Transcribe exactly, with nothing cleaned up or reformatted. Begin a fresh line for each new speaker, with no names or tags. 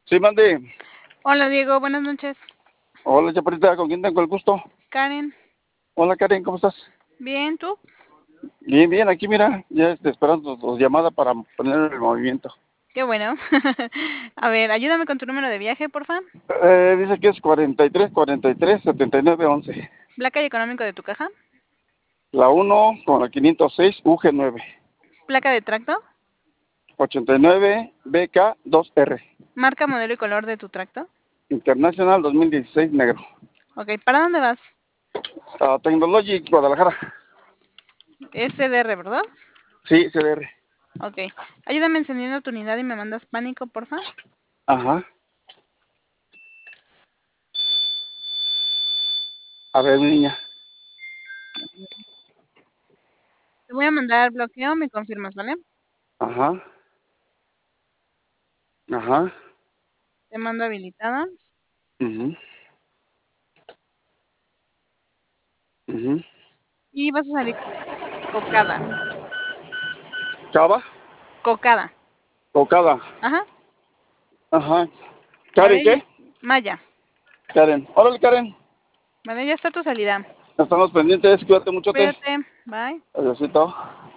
Sí, mande.
Hola Diego, buenas noches.
Hola, chaparrita, ¿con quién tengo el gusto?
Karen,
Hola, Karen, ¿cómo estás?
¿bien tú?
Bien, bien, aquí mira, ya este, esperando tu llamada para poner el movimiento.
Qué bueno. A ver, ayúdame con tu número de viaje, porfa.
Eh, dice que es cuarenta y tres, cuarenta y tres, setenta y nueve, once.
Placa y económico de tu caja.
La uno con la quinientos seis U G nueve.
Placa de tracto.
ochenta y nueve B K dos R.
Marca, modelo y color de tu tracto.
Internacional dos mil dieciséis negro.
Ok, ¿para dónde vas?
Uh, Technologic, Guadalajara.
S D R, ¿verdad?
Sí, C D R.
Ok. Ayúdame encendiendo tu unidad y me mandas pánico, porfa.
Ajá. A ver, mi niña.
Te voy a mandar bloqueo, me confirmas, ¿vale?
Ajá. Ajá.
Te mando habilitada.
Mhm. Mhm.
Y vas a salir cocada.
Chava.
Cocada.
Tocada.
Ajá.
Ajá.
¿Vale?
¿Karen qué?
Maya.
Karen. Órale, Karen.
¿Vale? Ya está tu salida.
Estamos pendientes. Cuídate mucho.
Cuídate. Bye.
Adiósito.